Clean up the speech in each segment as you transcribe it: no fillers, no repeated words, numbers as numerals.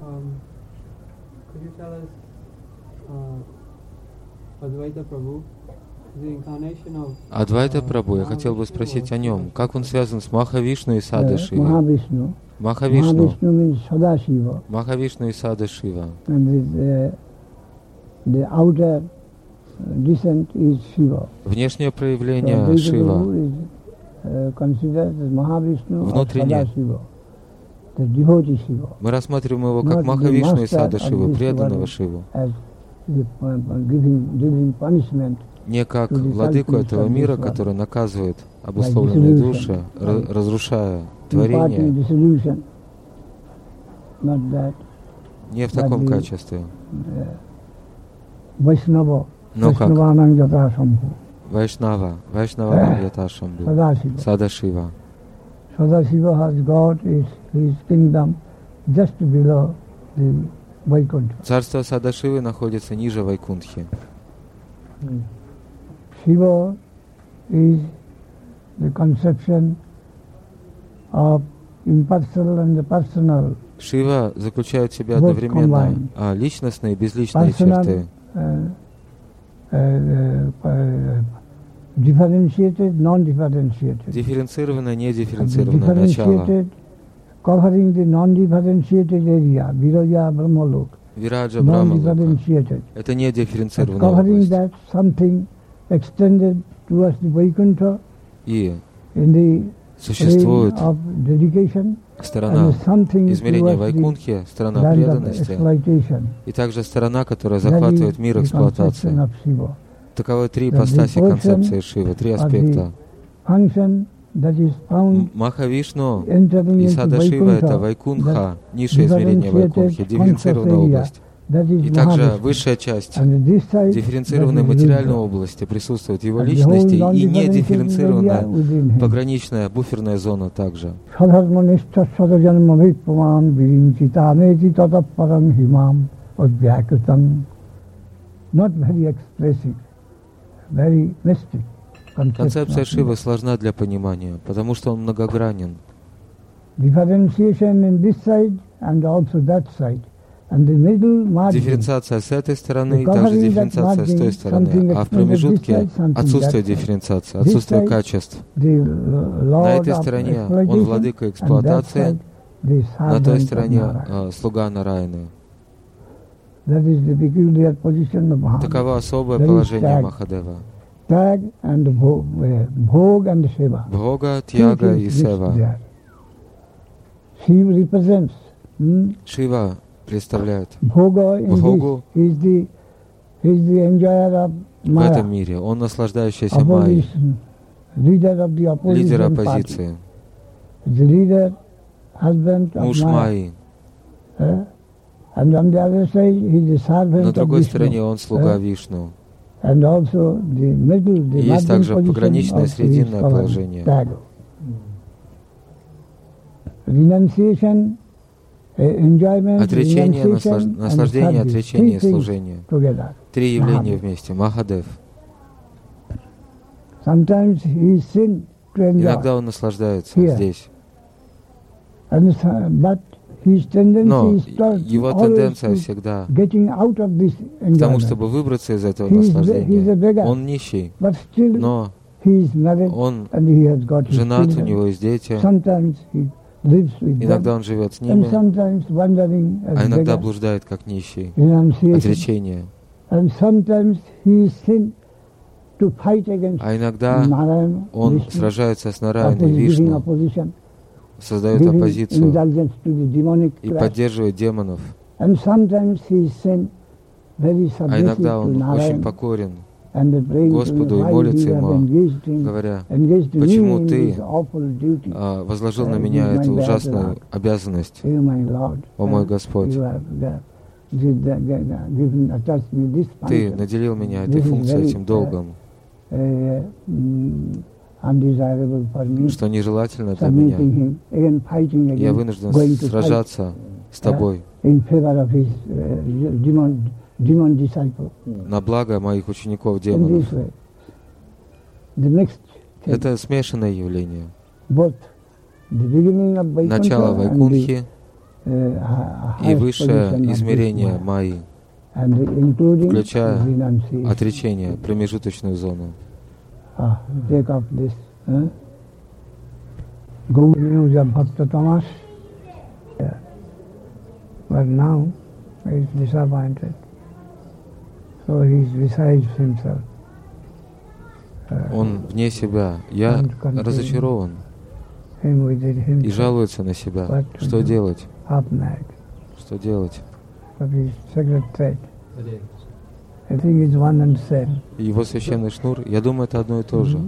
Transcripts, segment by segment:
Could you tell us Advaita Prabhu, the incarnation of Адвайта Прабху, я хотел бы спросить о нем. Как он связан с Махавишну и Садашивой? Mahavishnu. Махавишну. Mahavishnu means Sadashiva. Махавишну и Садашива. And the outer descent is Shiva. Внешнее So проявление Advaita Шива. Prabhu is considered as Mahavishnu or Внутренне. Sadashiva, the devotee Shiva. Мы рассматриваем его как Not the Махавишну и master Садашиву, of this преданного world Шиву. as giving punishment. Не как владыку этого мира, который наказывает обусловленные души, разрушая творение. Dissolution. Not that. Не в таком качестве. Vaishnava. Но как Vaishnavanam Jata Shambhu. Вайшнава Яташамбу, Sadashiva. Садашива. Sadashiva has got his kingdom just below the Vaikuntha. Царство Садашивы находится ниже Вайкунтхи. Shiva is the conception of impersonal and the personal. Шива заключает в себе одновременно личностные и безличные черты. Differentiated, non-differentiated. Дифференцированное, недифференцированное начало. Covering the non-differentiated area, Viraja Brahmalok. Вираджа Брахмалока. Non-differentiated. Это недифференцированная Covering область. that something extended towards the Vaikuntha И in the существует of dedication, сторона and something измерения towards the Вайкунтхи, сторона land of преданности, exploitation. и также сторона, которая That is захватывает мир the эксплуатации. conception of Shiva. Таковы три The ипостаси devotion концепции Шивы, три of the аспекта. Function that is found Махавишну entering и into Садашива — это Vaikuntha, Вайкунха, низшее измерение Вайкунхи, differentiated дифференцированная conscious area, область. that is И также Mahavishnu. высшая часть And this side, дифференцированной that is материальной Rudra. области присутствует в его And the личности, whole и non-differentiated недифференцированная area within him. пограничная буферная зона также. Sadharmanishta sadajanma vipuman virinchitaneti tataparam himam advyakritam. Not very expressive, very mystic. Концепция Шивы сложна для понимания, потому что он многогранен. Differentiation in this side and also that side. And the middle margin, Дифференциация с этой стороны и также дифференциация с той стороны. А в промежутке отсутствие дифференциации, отсутствие качеств. На этой стороне он владыка эксплуатации, на той стороне слуга Нараяны. Таково особое положение Махадева. Бхога, Тьяга и Сева. Шива представляет Бхогу в этом мире. Он наслаждающийся Майей, лидер оппозиции, муж Майи. На другой стороне он слуга Вишну. Есть также пограничное срединное положение. Отречение, наслаждение, отречение и служение. Три явления вместе. Махадев. Иногда он наслаждается здесь. Но его тенденция всегда к тому, чтобы выбраться из этого наслаждения. Он нищий, но он женат, у него есть дети. Иногда он живет с ними, а иногда блуждает как нищий. Отречение. А иногда он сражается с Нараяной, Вишну, создает оппозицию и поддерживает демонов. А иногда он очень покорен Господу и молится Ему, говоря: «Почему Ты возложил на меня эту ужасную обязанность, о мой Господь? Ты наделил меня этой функцией, этим долгом, что нежелательно для меня. Я вынужден сражаться с Тобой на благо моих учеников-демонов». Это смешанное явление. Начало Вайкунтхи и высшее измерение майи, включая отречение, промежуточную зону. But now he is disappointed, so he is besides himself. Он вне себя. Я разочарован и жалуется на себя. Что делать? Что делать? Его священный шнур, я думаю, это одно и то же.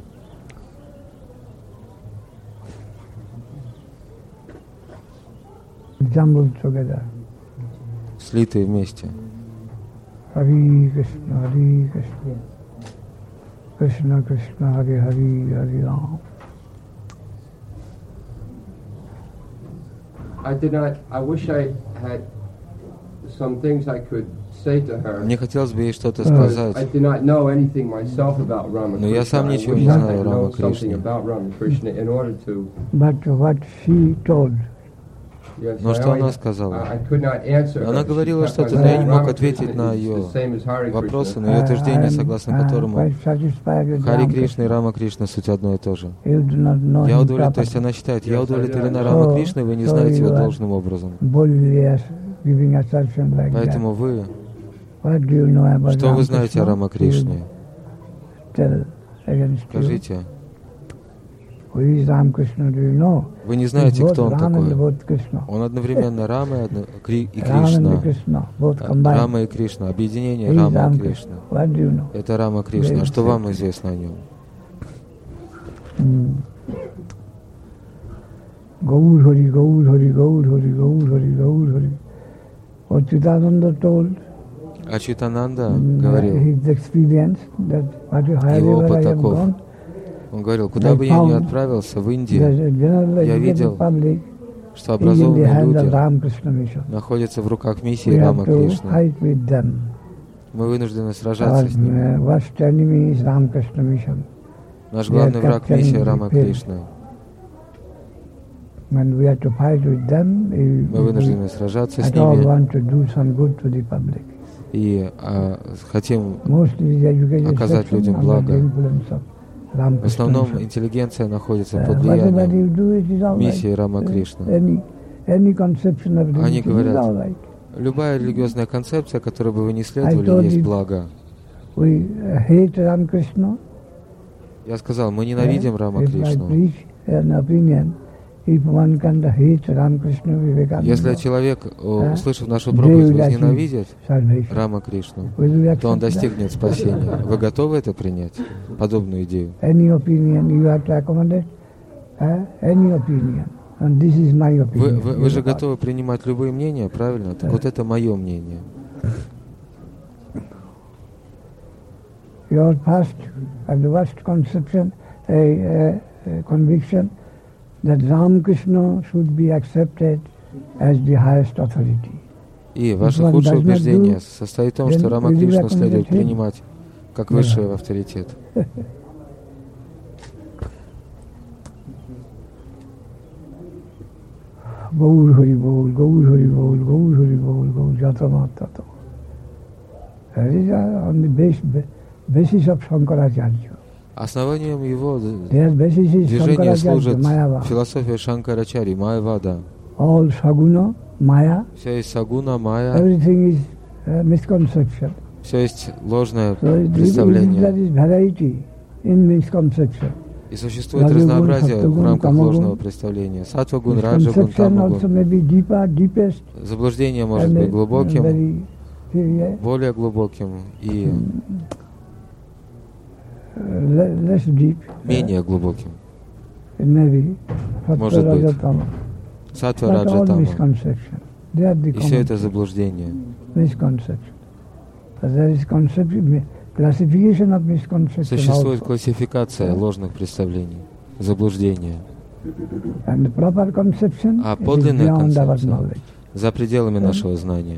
Слитые вместе. Хари Кришна, Хари Кришна, Кришна Кришна, Хари Хари, Хари Рам. I wish I had some things I could say to her. Мне хотелось бы ей что-то сказать. I did not know anything myself about Rama Krishna. Но я сам ничего не знаю о Рама Кришне. But what she told. Но что она сказала? Она говорила что-то, но я не мог ответить на ее вопросы, но ее утверждение, согласно которому Хари Кришна и Рама Кришна суть одно и то же. Я удовлетворен, то есть она считает, я удовлетворена Рама Кришной, вы не знаете его должным образом. Поэтому вы, что вы знаете о Рама Кришне? Скажите. Вы не знаете, кто он такой. Он одновременно Рама и Кришна. Рама и Кришна. Объединение Рама и Кришна. Это Рама Кришна. А что вам известно о нем? Gaur Hari, Gaur Hari, Gaur Hari, Gaur Hari, Gaur Hari. Achyutananda told. Ачютананда говорил. Его опыт таков. Он говорил, куда бы я ни отправился, в Индию, я видел, что образованные люди находятся в руках миссии Рама Кришны. Мы вынуждены сражаться с ними. Наш главный враг — миссия Рама Кришны. Мы вынуждены сражаться с ними и хотим оказать людям благо. В основном интеллигенция находится под влиянием миссии Рама Кришны. Они говорят, любая религиозная концепция, которой бы вы не следовали, есть благо. Я сказал, мы ненавидим Рама Кришну. Если человек, услышав нашу проповедь, возненавидит Рама Кришну, то он достигнет спасения. Вы готовы это принять, подобную идею? Вы же готовы принимать любые мнения, правильно? Так вот это мое мнение. Your first and the worst conception, conviction that Ramakrishna should be accepted as the highest authority. И ваше худшее убеждение состоит в том, что Рама Кришну следует принимать как высший авторитет. Gaur Hari Bol, Gaur Hari Bol, Gaur Hari Bol, Gaur Jatamatata. That is on the basis of Shankaracharya. Основанием его движения служит философия Шанкарачари, Майявада. Все есть сагуна, майя, все есть ложное представление. И существует разнообразие в рамках ложного представления. Саттва-гун, раджа-гун, тама-гун. Заблуждение может быть глубоким, более глубоким и менее глубоким. Может быть. Саттва, раджа, тама. И все это заблуждение. Существует классификация ложных представлений, заблуждения. А подлинная концепция за пределами нашего знания.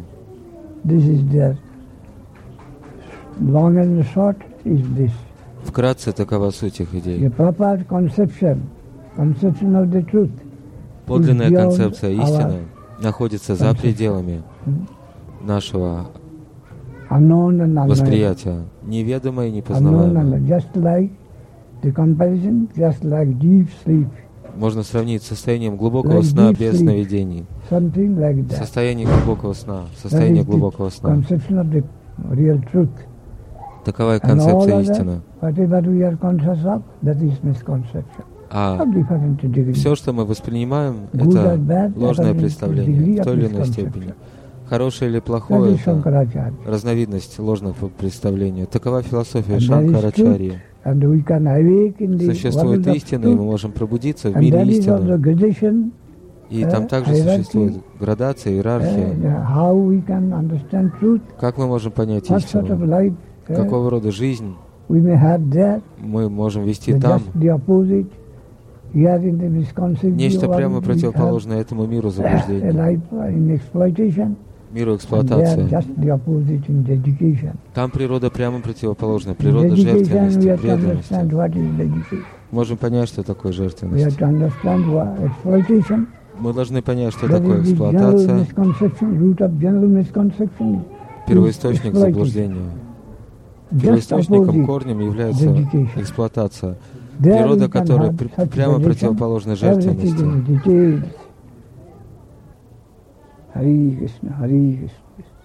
Вкратце такова суть их идей. Подлинная концепция истины находится за пределами нашего восприятия, неведомое и непознаваемое. Можно сравнить с состоянием глубокого сна без сновидений. Состояние глубокого сна. Состояние глубокого сна. Такова и концепция истины. А все, что мы воспринимаем, это ложное представление в той или иной степени. Хорошее или плохое — это разновидность ложного представления. Такова философия Шанкарачарьи. Существует истина, и мы можем пробудиться в мире истины. И там также существует градация, иерархия. Как мы можем понять истину? Какого рода жизнь мы можем вести там? Нечто прямо противоположное этому миру заблуждения, миру эксплуатации. Там природа прямо противоположна, природа жертвенности, преданности. Можем понять, что такое жертвенность. Мы должны понять, что такое эксплуатация, первоисточник заблуждения. Первоисточником, корнем является эксплуатация. Природа, которая прямо противоположна жертвенности. Hare Krishna, Hare Krishna.